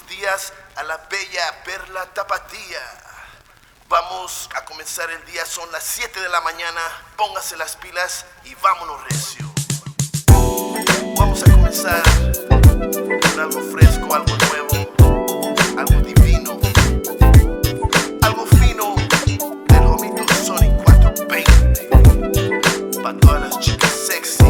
días a la bella Perla Tapatía. Vamos a comenzar el día, son las 7 de la mañana. Póngase las pilas y vámonos recio. Vamos a comenzar con algo fresco, algo nuevo, algo divino, algo fino del homito Sonic 420. Pa' todas las chicas sexy.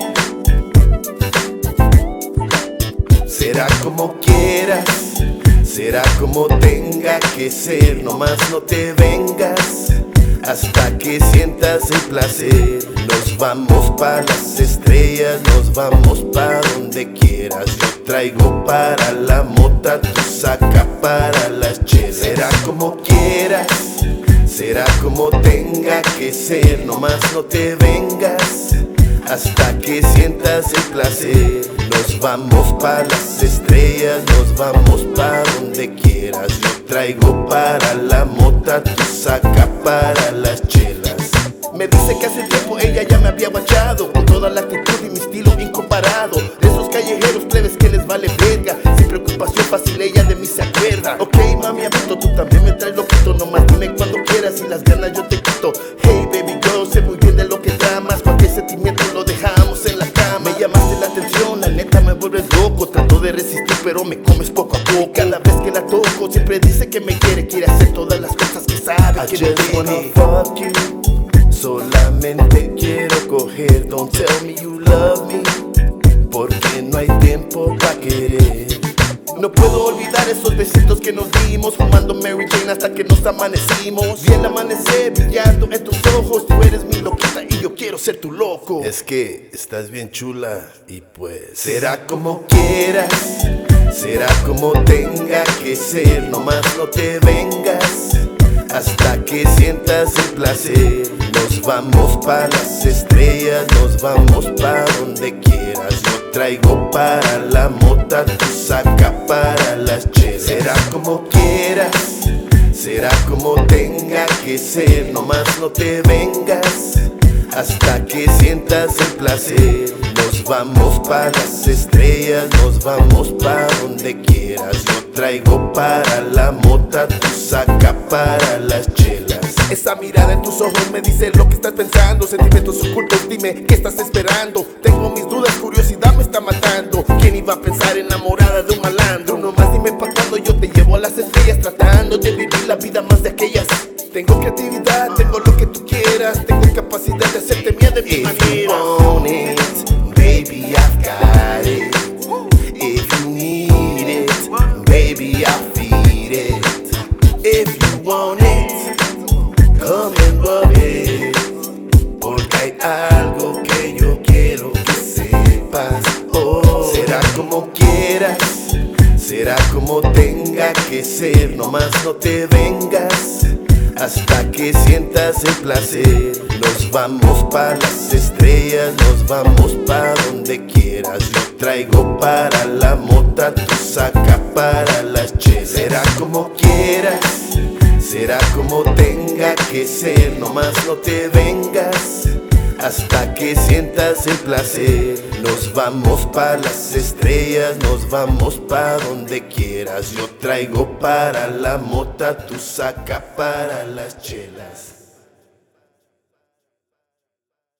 Será como quieras, será como tenga que ser, nomás no te vengas hasta que sientas el placer. Nos vamos pa' las estrellas, nos vamos pa' donde quieras. Yo traigo para la mota, tú saca para las chelas. Será como quieras, será como tenga que ser, nomás no te vengas hasta que sientas el placer. Nos vamos pa' las estrellas, nos vamos pa' donde quieras. Yo traigo para la mota, tú saca para las chelas. Me dice que hace tiempo ella ya me había guachado, con toda la actitud y mi estilo incomparado. De esos callejeros plebes que les vale verga, sin preocupación fácil ella de mí se acuerda. Ok mami adulto, tú también me traes loquito, nomás dime cuando quieras y las ganas yo te quito. Hey baby girl, sé muy bien de lo que tramas, cualquier sentimiento lo dejamos en la cama. Me llamaste la atención, la neta me vuelves loco, trato de resistir pero me comes poco a poco. Y cada vez que la toco siempre dice que me quiere hacer todas las cosas que sabe. I just wanna fuck you, solamente quiero coger. Don't tell me you love me, porque no hay tiempo pa' querer. No puedo olvidar esos besitos que nos dimos, fumando Mary Jane hasta que nos amanecimos. Vi el amanecer brillando en tus ojos, tú eres mi loquita y yo quiero ser tu loco. Es que estás bien chula y pues será como quieras, será como tenga que ser, nomás no te vengas hasta que sientas el placer. Nos vamos pa' las estrellas, nos vamos pa' donde quieras. Yo traigo para la mota, tú saca para las chelas. Será como quieras, será como tenga que ser, nomás no te vengas hasta que sientas el placer. Nos vamos pa' las estrellas, nos vamos pa' donde quieras. Yo traigo para la mota, tú saca para las chelas. Esa mirada en tus ojos me dice lo que estás pensando, sentimientos ocultos, dime qué estás esperando. Tengo mis dudas, curiosidad me está matando. ¿Quién iba a pensar enamorada de un malandro? Nomás dime pa' cuando yo te llevo a las estrellas, tratando de vivir la vida más de aquellas. Tengo creatividad, tengo lo que tú quieras, tengo capacidad de hacerte mía de mi manera. If you want it, baby, I've got it. If you need it, baby, I'll feed it. If you want it, come and rub it, porque hay algo que yo quiero que sepas. Oh, será como quieras, será como tenga que ser, nomás no te vengas hasta que sientas el placer. Nos vamos pa' las estrellas, nos vamos pa' donde quieras. Yo traigo para la mota, tú saca para las chelas. Será como quieras, será como tenga que ser, nomás no te vengas hasta que sientas el placer. Nos vamos pa' las estrellas, nos vamos pa' donde quieras. Yo traigo para la mota, tú saca para las chelas.